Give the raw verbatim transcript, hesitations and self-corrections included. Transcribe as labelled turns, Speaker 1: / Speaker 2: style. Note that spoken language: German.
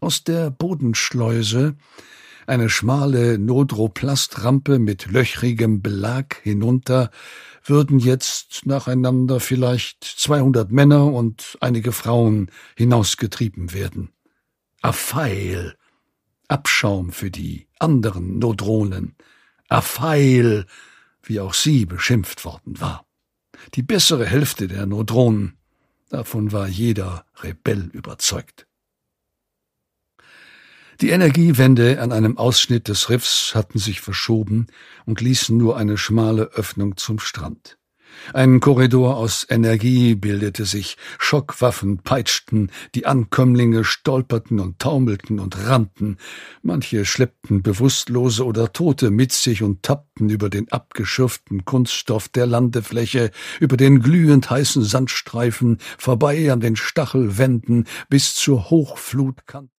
Speaker 1: Aus der Bodenschleuse, eine schmale Nodroplastrampe mit löchrigem Belag hinunter, würden jetzt nacheinander vielleicht zweihundert Männer und einige Frauen hinausgetrieben werden. Aphael, Abschaum für die anderen Nodronen. Aphael, wie auch sie beschimpft worden war. Die bessere Hälfte der Nodronen, davon war jeder Rebell überzeugt. Die Energiewände an einem Ausschnitt des Riffs hatten sich verschoben und ließen nur eine schmale Öffnung zum Strand. Ein Korridor aus Energie bildete sich, Schockwaffen peitschten, die Ankömmlinge stolperten und taumelten und rannten, manche schleppten Bewusstlose oder Tote mit sich und tappten über den abgeschürften Kunststoff der Landefläche, über den glühend heißen Sandstreifen, vorbei an den Stachelwänden bis zur Hochflutkante.